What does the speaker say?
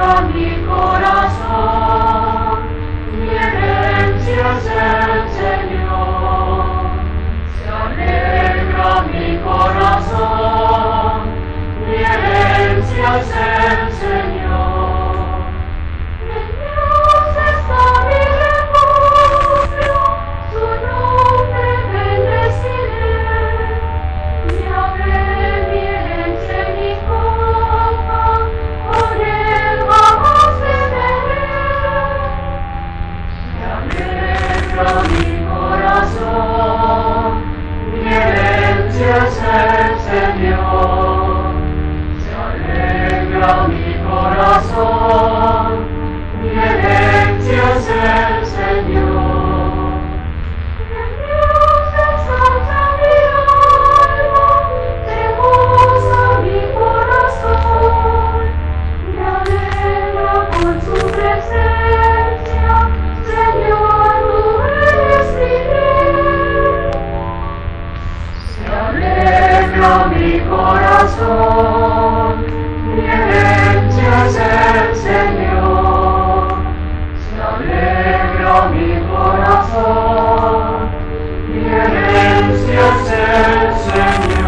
mi corazón, mi herencia es el Señor. Se alegra mi corazón, mi herencia es el Señor. En Dios está mi refugio, su nombre bendeciré. Mi haber, mi herencia y mi copa, con él vamos beberé. Se alegra mi corazón, mi herencia es el Señor. Se alegra mi corazón, mi herencia es el Señor. En Dios exalta mi alma, te goza mi corazón. Me alegra con su presencia, Señor, tú eres mi bien. Se alegra mi corazón, mi herencia es el Señor. Se alegra mi corazón, mi herencia es el Señor.